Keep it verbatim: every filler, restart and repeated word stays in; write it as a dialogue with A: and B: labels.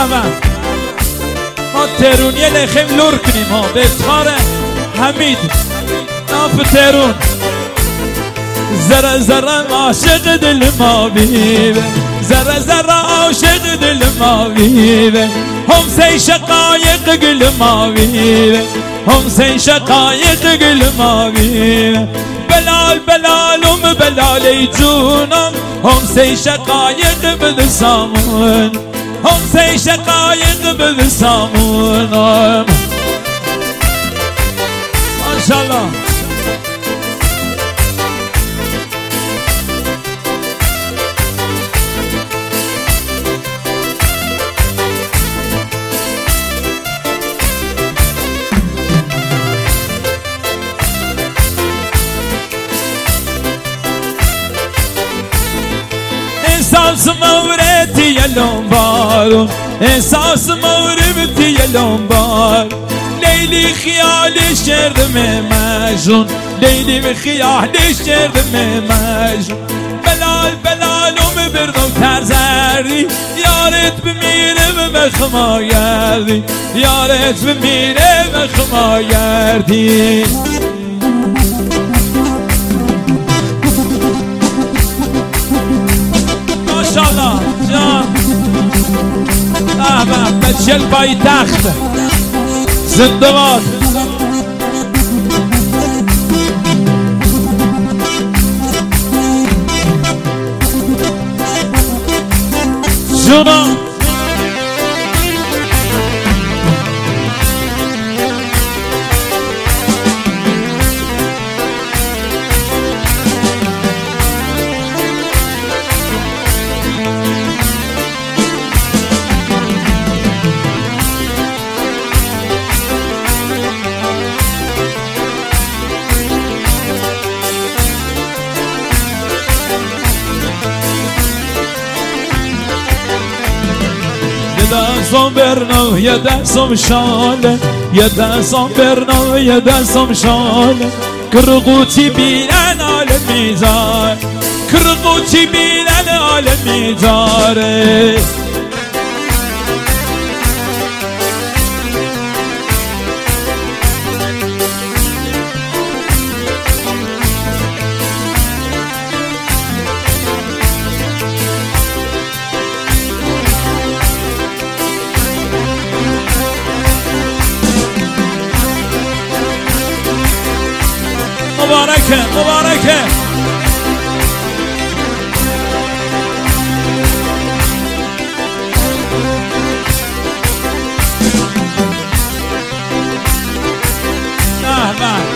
A: به ما تهرونی لخیم لور کنیم ها به افتخار حمید ناف تهرون. ذره ذره عاشق دل ما بیوه، ذره ذره عاشق دل ما بیوه، هم سی شقایق گل ما بیوه، هم سی شقایق گل ما بیوه. بلال بلالم بلالی جونم، هم سی شقایق بد سامون، هم سی شقایق بد سامونم. ماشاءالله. احساس مورتی لنبار، احساس مورتی لنبار، لیلی خیال شرم مجنون، لیلی به خیال شرم مجنون. بلال بلالم بردم ترزردی، یارت بمیره به مخما گردی، یارت بمیره به مخما گردی. ماشاءالله جان. احمد بچل پای تخت زنده باد. جونم یه دستم برنو یه دستم شاله، یه دستم برنو یه دستم شاله. کرقوتی بیلن آل میزار، کرقوتی بیلن آل میزاره. مبارکه مبارکه. نه نه